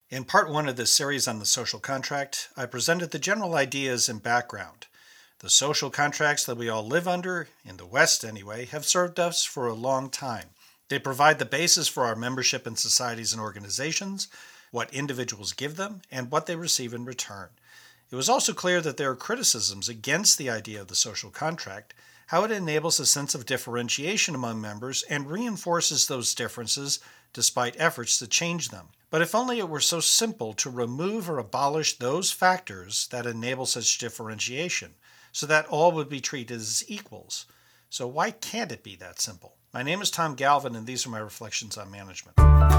In part one of this series on the social contract, I presented the general ideas and background. The social contracts that we all live under, in the West anyway, have served us for a long time. They provide the basis for our membership in societies and organizations, what individuals give them, and what they receive in return. It was also clear that there are criticisms against the idea of the social contract, how it enables a sense of differentiation among members and reinforces those differences despite efforts to change them. But if only it were so simple to remove or abolish those factors that enable such differentiation, so that all would be treated as equals. So why can't it be that simple? My name is Tom Galvin, and these are my reflections on management.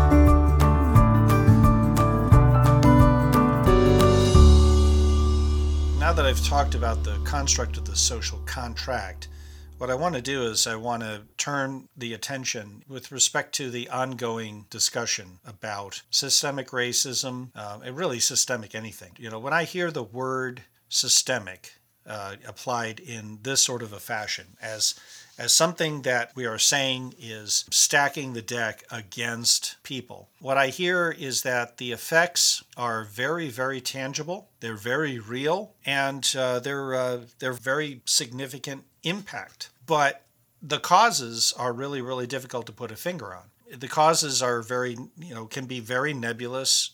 Now that I've talked about the construct of the social contract, what I want to do is I want to turn the attention with respect to the ongoing discussion about systemic racism, and really systemic anything. When I hear the word systemic applied in this sort of a fashion, as something that we are saying is stacking the deck against people, what I hear is that the effects are very, very tangible, they're very real, and they're very significant impact. But the causes are really, really difficult to put a finger on. The causes are can be very nebulous.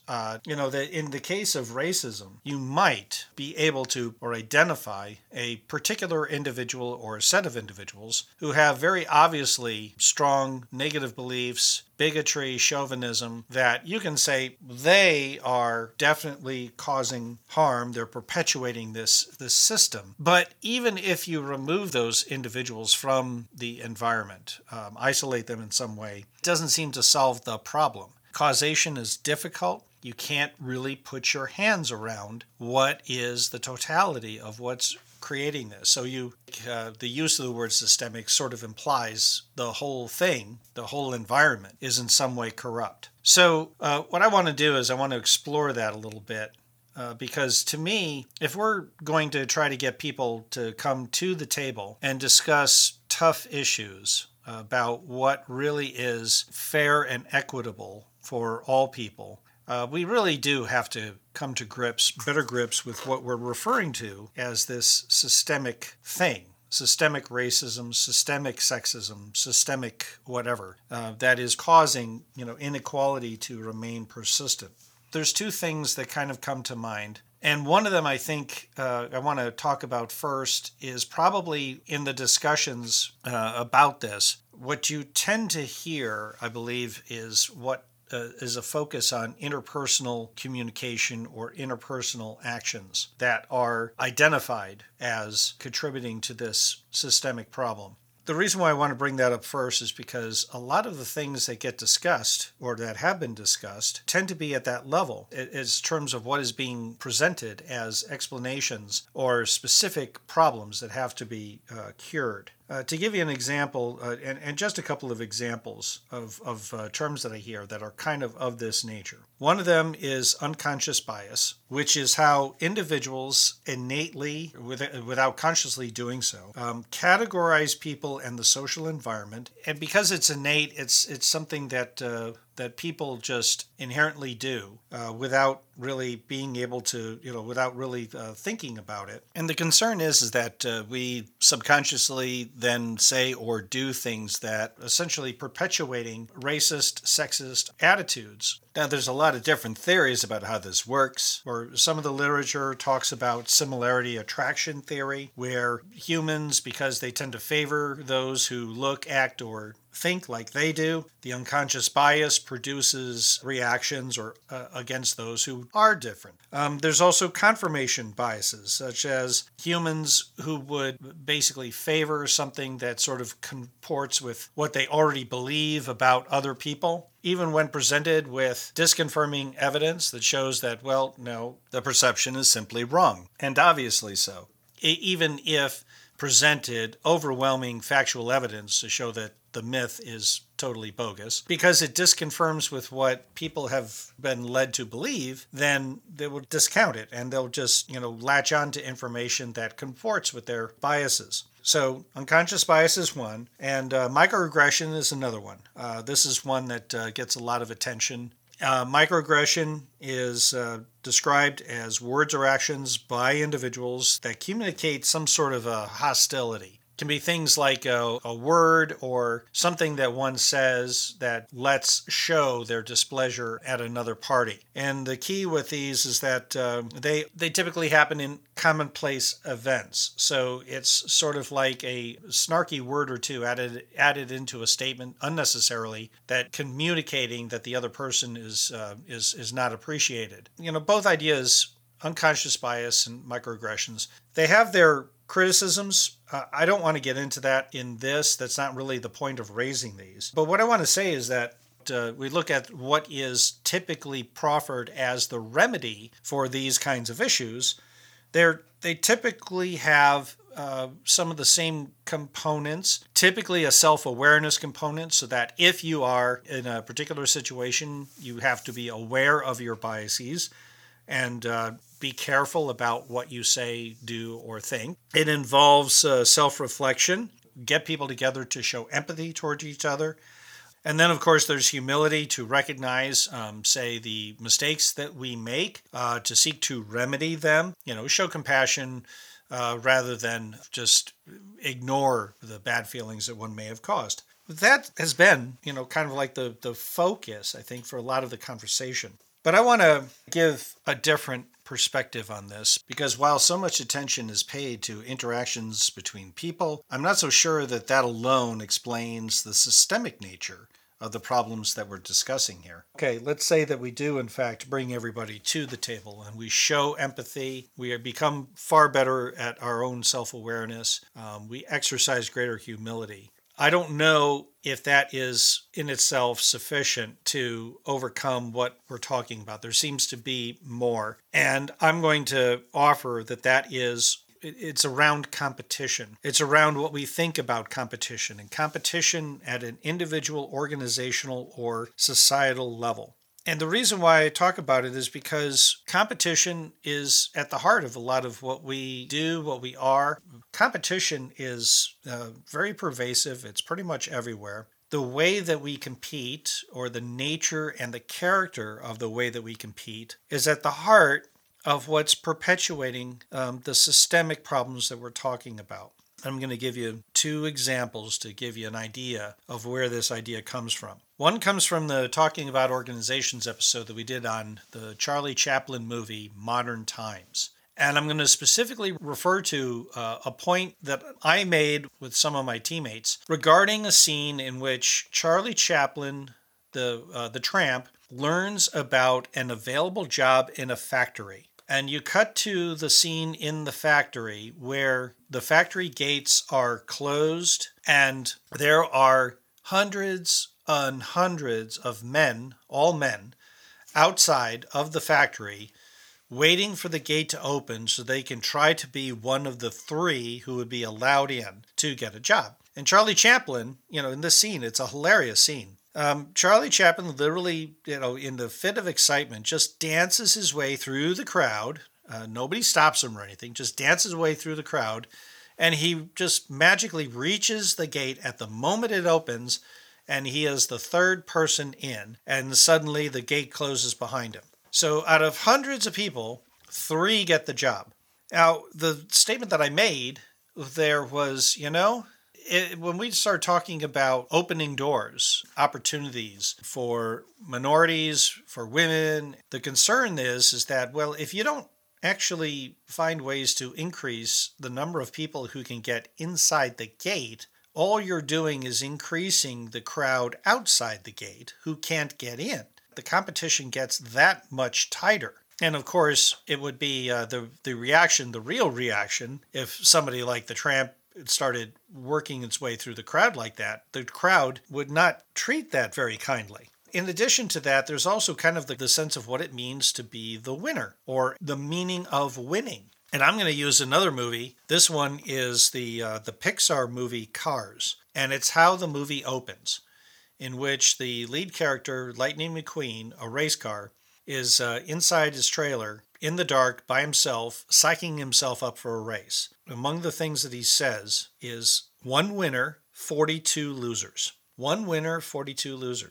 In the case of racism, you might be able to or identify a particular individual or a set of individuals who have very obviously strong negative beliefs, bigotry, chauvinism, that you can say they are definitely causing harm. They're perpetuating this system. But even if you remove those individuals from the environment, isolate them in some way, it doesn't seem to solve the problem. Causation is difficult. You can't really put your hands around what is the totality of what's creating this. So the use of the word systemic sort of implies the whole thing, the whole environment is in some way corrupt. So what I want to do is I want to explore that a little bit. Because to me, if we're going to try to get people to come to the table and discuss tough issues about what really is fair and equitable for all people, we really do have to come to better grips with what we're referring to as this systemic thing. Systemic racism, systemic sexism, systemic whatever, that is causing inequality to remain persistent. There's two things that kind of come to mind. And one of them I think I want to talk about first is probably in the discussions about this. What you tend to hear, I believe, is what is a focus on interpersonal communication or interpersonal actions that are identified as contributing to this systemic problem. The reason why I want to bring that up first is because a lot of the things that get discussed or that have been discussed tend to be at that level in terms of what is being presented as explanations or specific problems that have to be cured. To give you an example, and just a couple of examples of terms that I hear that are kind of this nature. One of them is unconscious bias, which is how individuals innately, without consciously doing so, categorize people and the social environment. And because it's innate, it's something that people just inherently do without really being able to, without really thinking about it. And the concern is that we subconsciously then say or do things that essentially perpetuating racist, sexist attitudes. Now, there's a lot of different theories about how this works, or some of the literature talks about similarity attraction theory, where humans, because they tend to favor those who look, act, or think like they do, the unconscious bias produces reactions or against those who are different. There's also confirmation biases, such as humans who would basically favor something that sort of comports with what they already believe about other people, even when presented with disconfirming evidence that shows that, well, no, the perception is simply wrong, and obviously so. Even if presented overwhelming factual evidence to show that the myth is totally bogus, because it disconfirms with what people have been led to believe, then they will discount it and they'll just, latch on to information that comports with their biases. So unconscious bias is one, and microaggression is another one. This is one that gets a lot of attention Microaggression is described as words or actions by individuals that communicate some sort of a hostility. It can be things like a word or something that one says that lets show their displeasure at another party. And the key with these is that they typically happen in commonplace events. So it's sort of like a snarky word or two added into a statement unnecessarily, that communicating that the other person is not appreciated. Both ideas, unconscious bias and microaggressions, they have their criticisms. I don't want to get into that in this. That's not really the point of raising these. But what I want to say is that we look at what is typically proffered as the remedy for these kinds of issues. They typically have some of the same components, typically a self-awareness component, so that if you are in a particular situation, you have to be aware of your biases and be careful about what you say, do, or think. It involves self-reflection, get people together to show empathy towards each other. And then, of course, there's humility to recognize, say, the mistakes that we make, to seek to remedy them, show compassion rather than just ignore the bad feelings that one may have caused. That has been, kind of like the focus, I think, for a lot of the conversation. But I want to give a different perspective on this, because while so much attention is paid to interactions between people, I'm not so sure that alone explains the systemic nature of the problems that we're discussing here. Okay, let's say that we do, in fact, bring everybody to the table and we show empathy. We become far better at our own self-awareness. We exercise greater humility. I don't know if that is in itself sufficient to overcome what we're talking about. There seems to be more. And I'm going to offer that it's around competition. It's around what we think about competition, and competition at an individual, organizational, or societal level. And the reason why I talk about it is because competition is at the heart of a lot of what we do, what we are. Competition is very pervasive. It's pretty much everywhere. The way that we compete, or the nature and the character of the way that we compete, is at the heart of what's perpetuating the systemic problems that we're talking about. I'm going to give you 2 examples to give you an idea of where this idea comes from. One comes from the Talking About Organizations episode that we did on the Charlie Chaplin movie, Modern Times. And I'm going to specifically refer to a point that I made with some of my teammates regarding a scene in which Charlie Chaplin, the tramp, learns about an available job in a factory. And you cut to the scene in the factory where the factory gates are closed and there are hundreds and hundreds of men, all men, outside of the factory waiting for the gate to open so they can try to be one of the 3 who would be allowed in to get a job. And Charlie Chaplin, in this scene, it's a hilarious scene. Charlie Chaplin literally, in the fit of excitement, just dances his way through the crowd. Nobody stops him or anything, just dances his way through the crowd. And he just magically reaches the gate at the moment it opens, and he is the 3rd person in. And suddenly the gate closes behind him. So out of hundreds of people, 3 get the job. Now, the statement that I made there was, when we start talking about opening doors, opportunities for minorities, for women, the concern is that, well, if you don't actually find ways to increase the number of people who can get inside the gate, all you're doing is increasing the crowd outside the gate who can't get in. The competition gets that much tighter. And of course, it would be the real reaction, if somebody like the tramp started working its way through the crowd like that, the crowd would not treat that very kindly. In addition to that, there's also kind of the sense of what it means to be the winner, or the meaning of winning. And I'm going to use another movie. This one is the Pixar movie Cars, and it's how the movie opens, in which the lead character, Lightning McQueen, a race car, is inside his trailer in the dark by himself, psyching himself up for a race. Among the things that he says is, 1 winner, 42 losers. 1 winner, 42 losers.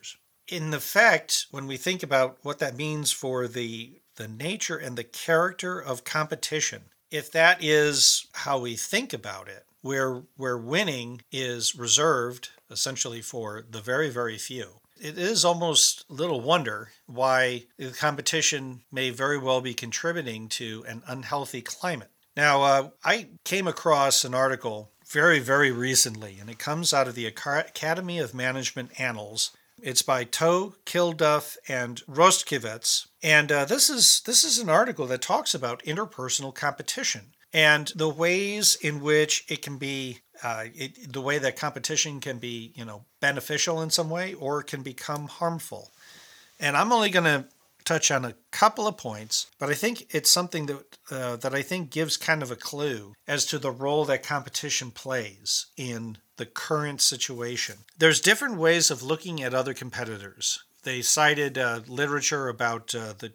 in effect, when we think about what that means for the nature and the character of competition, if that is how we think about it, where winning is reserved essentially for the very, very few, it is almost little wonder why the competition may very well be contributing to an unhealthy climate. Now, I came across an article very, very recently, and it comes out of the Academy of Management Annals. It's by Toe, Kilduff, and Rostkivets. And this is an article that talks about interpersonal competition and the ways in which it can be, the way that competition can be, beneficial in some way or can become harmful. And I'm only going to touch on a couple of points, but I think it's something that I think gives kind of a clue as to the role that competition plays in the current situation. There's different ways of looking at other competitors. They cited literature about the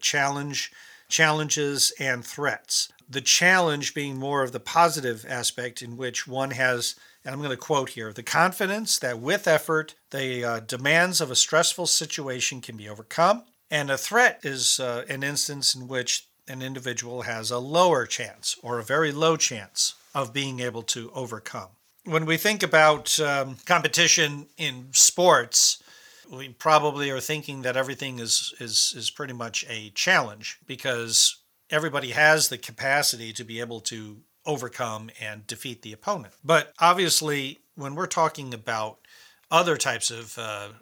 challenges and threats. The challenge being more of the positive aspect in which one has, and I'm going to quote here, the confidence that with effort, the demands of a stressful situation can be overcome. And a threat is an instance in which an individual has a lower chance or a very low chance of being able to overcome. When we think about competition in sports, we probably are thinking that everything is pretty much a challenge because everybody has the capacity to be able to overcome and defeat the opponent. But obviously, when we're talking about other types of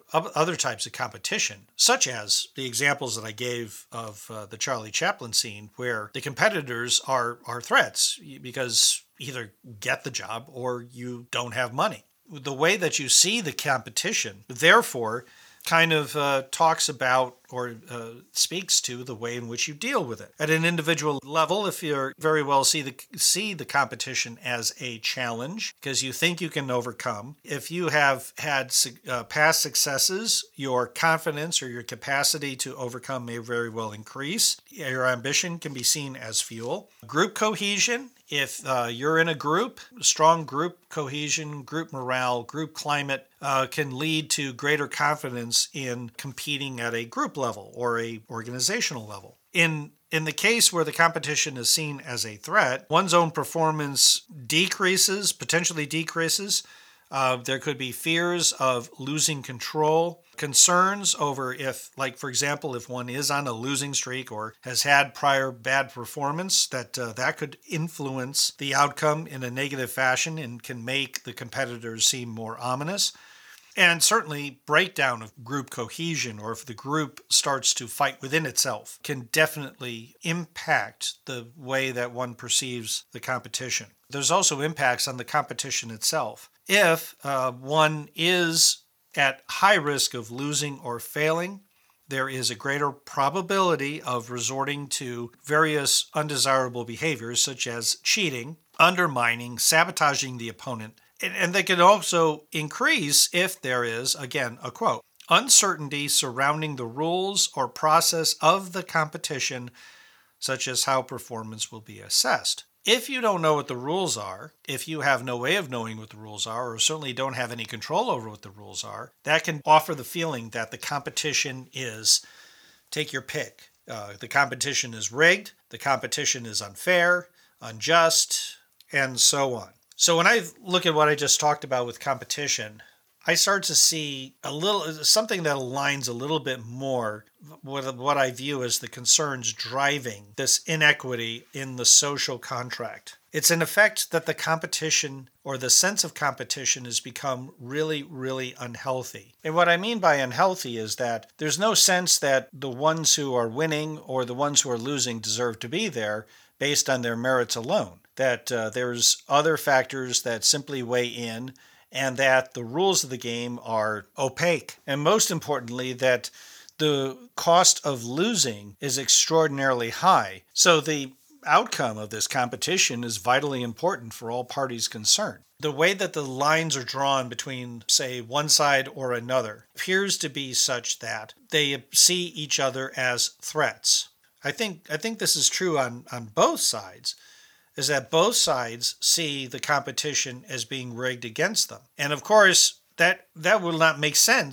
competition, such as the examples that I gave of the Charlie Chaplin scene, where the competitors are threats because either get the job or you don't have money. The way that you see the competition, therefore, kind of talks about or speaks to the way in which you deal with it. At an individual level, if you very well see the competition as a challenge because you think you can overcome, if you have had past successes, your confidence or your capacity to overcome may very well increase. Your ambition can be seen as fuel. Group cohesion. If you're in a group, strong group cohesion, group morale, group climate can lead to greater confidence in competing at a group level or a organizational level. In the case where the competition is seen as a threat, one's own performance potentially decreases. There could be fears of losing control, concerns over if, like, for example, if one is on a losing streak or has had prior bad performance, that could influence the outcome in a negative fashion and can make the competitors seem more ominous. And certainly breakdown of group cohesion, or if the group starts to fight within itself, can definitely impact the way that one perceives the competition. There's also impacts on the competition itself. If one is at high risk of losing or failing, there is a greater probability of resorting to various undesirable behaviors such as cheating, undermining, sabotaging the opponent. And they can also increase if there is, again, a quote, uncertainty surrounding the rules or process of the competition, such as how performance will be assessed. If you don't know what the rules are, if you have no way of knowing what the rules are, or certainly don't have any control over what the rules are, that can offer the feeling that the competition is, take your pick. The competition is rigged, the competition is unfair, unjust, and so on. So when I look at what I just talked about with competition, I start to see something that aligns a little bit more with what I view as the concerns driving this inequity in the social contract. It's in effect that the competition or the sense of competition has become really, really unhealthy. And what I mean by unhealthy is that there's no sense that the ones who are winning or the ones who are losing deserve to be there based on their merits alone. That there's other factors that simply weigh in, and that the rules of the game are opaque. And most importantly, that the cost of losing is extraordinarily high. So the outcome of this competition is vitally important for all parties concerned. The way that the lines are drawn between, say, one side or another appears to be such that they see each other as threats. I think this is true on both sides, is that both sides see the competition as being rigged against them. And of course, that will not make sense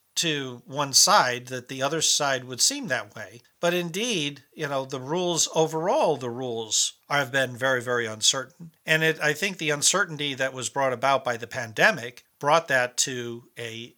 to one side that the other side would seem that way. But indeed, the rules have been very, very uncertain. And I think the uncertainty that was brought about by the pandemic brought that to a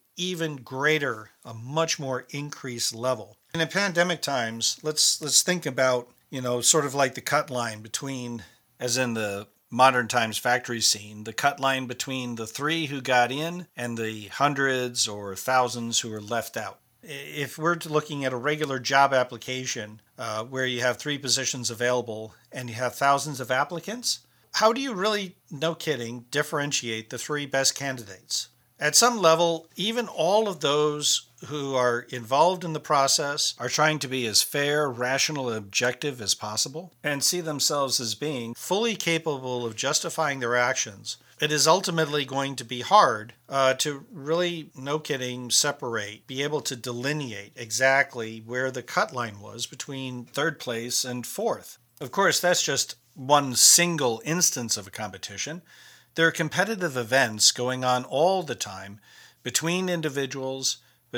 much more increased level. And in pandemic times, let's think about, sort of like the cut line between, as in the modern times factory scene, the cut line between the 3 who got in and the hundreds or thousands who were left out. If we're looking at a regular job application where you have 3 positions available and you have thousands of applicants, how do you really, no kidding, differentiate the 3 best candidates? At some level, even all of those who are involved in the process are trying to be as fair, rational, and objective as possible and see themselves as being fully capable of justifying their actions. It is ultimately going to be hard to really, no kidding, be able to delineate exactly where the cut line was between 3rd place and 4th. Of course, that's just one single instance of a competition. There are competitive events going on all the time between individuals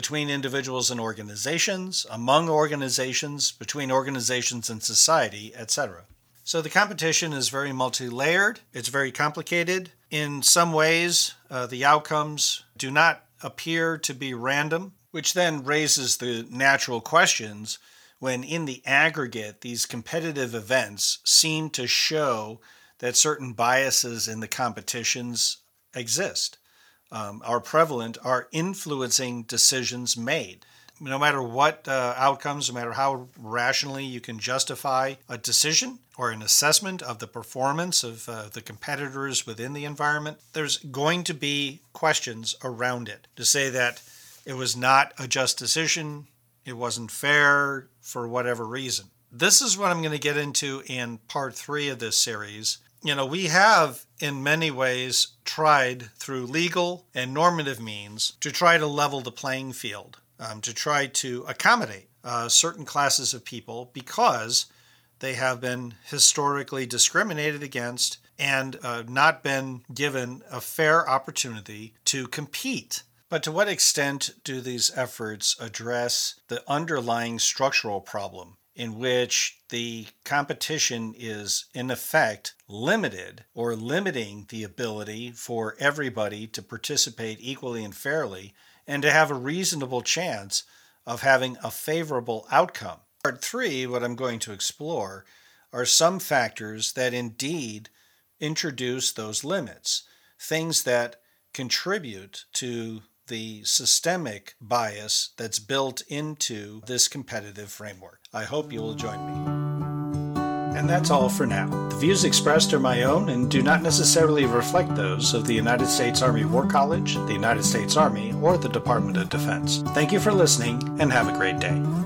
and organizations, among organizations, between organizations and society, etc. So the competition is very multi-layered. It's very complicated. In some ways, the outcomes do not appear to be random, which then raises the natural questions when in the aggregate, these competitive events seem to show that certain biases in the competitions exist, are prevalent, are influencing decisions made. No matter what outcomes, no matter how rationally you can justify a decision or an assessment of the performance of the competitors within the environment, there's going to be questions around it to say that it was not a just decision, it wasn't fair for whatever reason. This is what I'm going to get into in part 3 of this series. We have, in many ways, tried through legal and normative means to try to level the playing field, to try to accommodate certain classes of people because they have been historically discriminated against and not been given a fair opportunity to compete. But to what extent do these efforts address the underlying structural problem in which the competition is, in effect, limited or limiting the ability for everybody to participate equally and fairly and to have a reasonable chance of having a favorable outcome? Part 3, what I'm going to explore, are some factors that indeed introduce those limits, things that contribute to the systemic bias that's built into this competitive framework. I hope you will join me. And that's all for now. The views expressed are my own and do not necessarily reflect those of the United States Army War College, the United States Army, or the Department of Defense. Thank you for listening and have a great day.